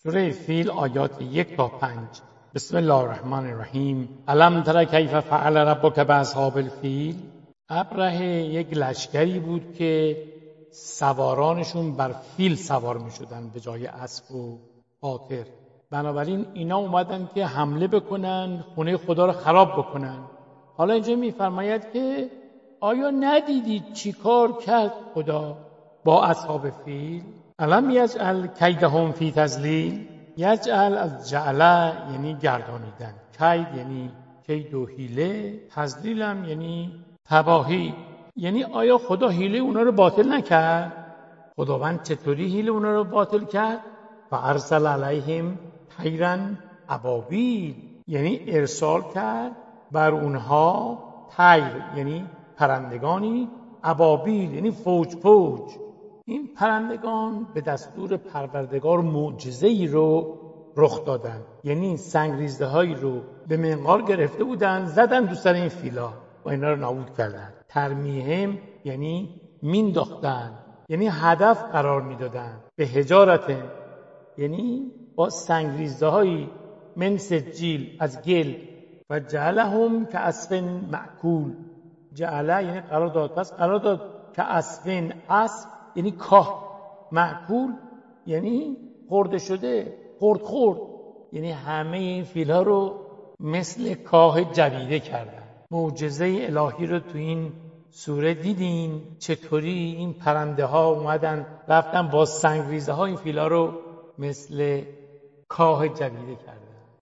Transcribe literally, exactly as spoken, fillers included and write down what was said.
سوره فیل آیات یک تا پنج. بسم الله الرحمن الرحیم. الم تر کیف فعل ربک باصحاب الفیل. ابرهه یک لشکری بود که سوارانشون بر فیل سوار می شدن به جای اسب و قاطر. بنابراین اینا اومدن که حمله بکنن، خونه خدا رو خراب بکنن. حالا اینجا میفرماید که آیا ندیدید چی کار کرد خدا با اصحاب فیل؟ الم یجعل کیدهم فی تضلیل. یجعل از جعل یعنی گردانیدن، کید یعنی کید و حیله، تضلیل هم یعنی تباهی. یعنی آیا خدا حیله اونا رو باطل نکرد؟ خداوند چطوری حیله اونا رو باطل کرد؟ فارسل علیهم طیرا ابابیل، یعنی ارسال کرد بر اونها طیر یعنی پرندگانی، ابابیل یعنی فوج فوج. این پرندگان به دستور پروردگار معجزه‌ای رو رخ دادن، یعنی سنگریزه هایی رو به منقار گرفته بودن، زدن دو سر این فیلا و اینا رو نابود کردن. ترمیهم یعنی مینداختن، یعنی هدف قرار میدادن. به حجارت یعنی با سنگریزه هایی من سجیل از گل و جعلهم کعصف مأکول. جعله یعنی قرار داد، پس قرار داد کعصف، اسب یعنی کاه، مأکول یعنی خورده شده، خورد خورد، یعنی همه این فیل‌ها رو مثل کاه جویده کردن. معجزه الهی رو تو این سوره دیدین چطوری این پرنده ها اومدن رفتن با سنگریزه ها این فیل‌ها رو مثل کاه جویده کردن.